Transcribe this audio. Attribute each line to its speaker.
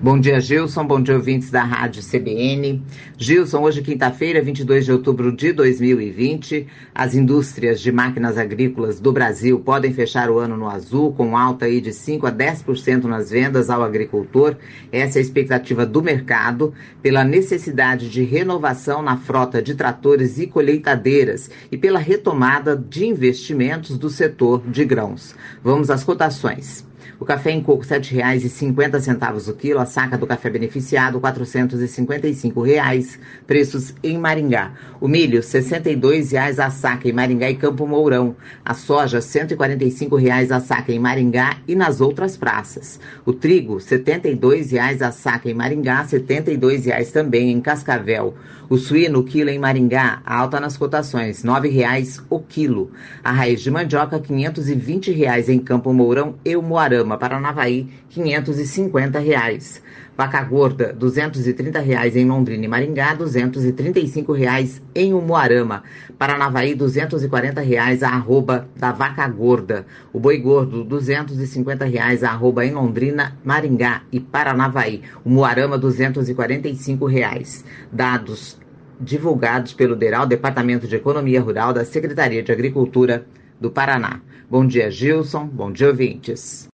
Speaker 1: Bom dia, Gilson. Bom dia, ouvintes da Rádio CBN. Gilson, hoje quinta-feira, 22 de outubro de 2020, as indústrias de máquinas agrícolas do Brasil podem fechar o ano no azul, com alta aí de 5 a 10% nas vendas ao agricultor. Essa é a expectativa do mercado, pela necessidade de renovação na frota de tratores e colheitadeiras e pela retomada de investimentos do setor de grãos. Vamos às cotações. O café em coco, R$ 7,50 o quilo. A saca do café beneficiado, R$ 455, preços em Maringá. O milho, R$ 62 a saca em Maringá e Campo Mourão. A soja, R$ 145 a saca em Maringá e nas outras praças. O trigo, R$ 72 a saca em Maringá, R$ 72 também em Cascavel. O suíno, o quilo em Maringá, alta nas cotações, R$ 9 o quilo. A raiz de mandioca, R$ 520 em Campo Mourão e Umuarama. Paranavaí, R$ 550. Vaca gorda, R$ 230 em Londrina e Maringá, R$ 235 em Umuarama. Paranavaí, R$ 240 a arroba da vaca gorda. O boi gordo, R$ 250 a arroba em Londrina, Maringá e Paranavaí. Umuarama, R$ 245. Dados divulgados pelo DERAL, Departamento de Economia Rural da Secretaria de Agricultura do Paraná. Bom dia, Gilson. Bom dia, ouvintes.